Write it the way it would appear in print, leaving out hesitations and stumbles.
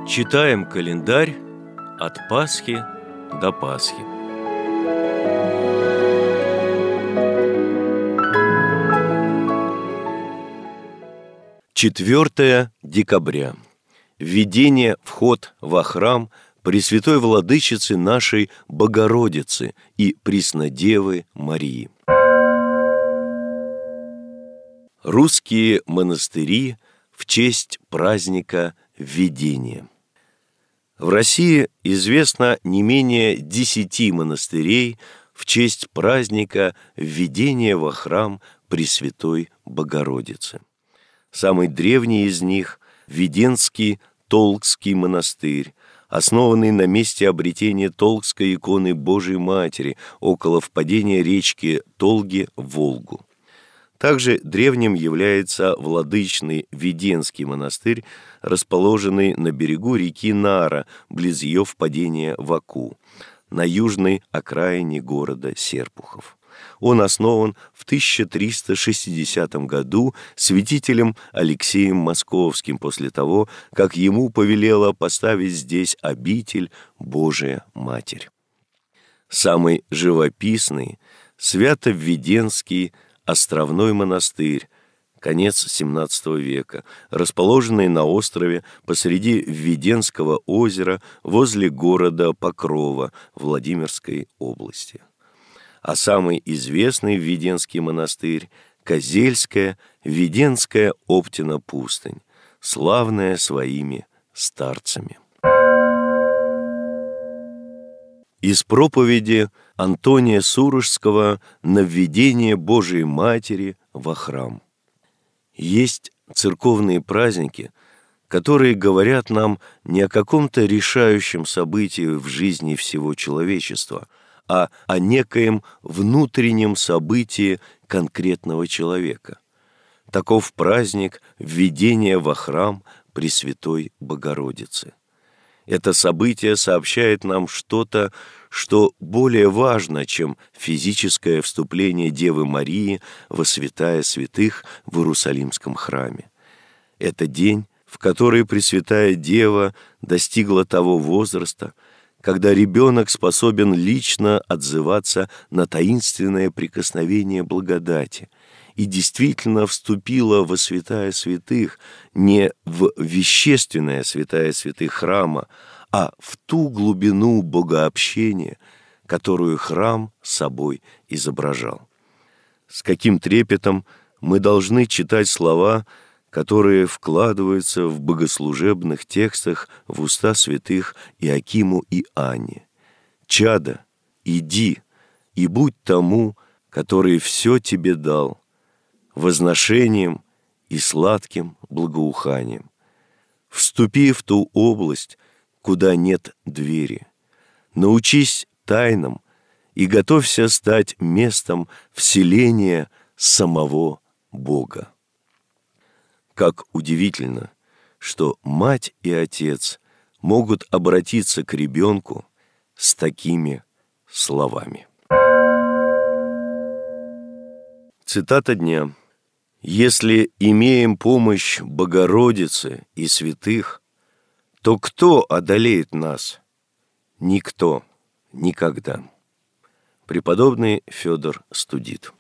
Читаем календарь от Пасхи до Пасхи. Четвертое декабря. Введение вход во храм Пресвятой Владычицы нашей Богородицы и Преснодевы Марии. Русские монастыри в честь праздника Введения. В России известно не менее 10 монастырей в честь праздника Введения во храм Пресвятой Богородицы. Самый древний из них – Введенский Толкский монастырь, основанный на месте обретения Толкской иконы Божией Матери около впадения речки Толги в Волгу. Также древним является Владычный Введенский монастырь, расположенный на берегу реки Нара, близ ее впадения в Оку, на южной окраине города Серпухов. Он основан в 1360 году святителем Алексеем Московским после того, как ему повелела поставить здесь обитель Божия Матерь. Самый живописный – Свято-Введенский островной монастырь, конец XVII века, расположенный на острове посреди Введенского озера возле города Покрова Владимирской области. А самый известный Введенский монастырь – Козельская Введенская Оптина пустынь, славная своими старцами. Из проповеди Антония Сурожского на введение Божией Матери во храм. Есть церковные праздники, которые говорят нам не о каком-то решающем событии в жизни всего человечества, а о некоем внутреннем событии конкретного человека. Таков праздник введения во храм Пресвятой Богородицы. Это событие сообщает нам что-то, что более важно, чем физическое вступление Девы Марии во святая святых в Иерусалимском храме. Это день, в который Пресвятая Дева достигла того возраста, когда ребенок способен лично отзываться на таинственное прикосновение благодати и действительно вступила во святая святых не в вещественное святая святых храма, а в ту глубину богообщения, которую храм собой изображал. С каким трепетом мы должны читать слова, которые вкладываются в богослужебных текстах в уста святых Иоакиму и Анне. «Чадо, иди и будь тому, который все тебе дал, возношением и сладким благоуханием. Вступи в ту область, куда нет двери. Научись тайнам и готовься стать местом вселения самого Бога». Как удивительно, что мать и отец могут обратиться к ребенку с такими словами. Цитата дня. «Если имеем помощь Богородицы и святых, то кто одолеет нас? Никто, никогда». Преподобный Федор Студит.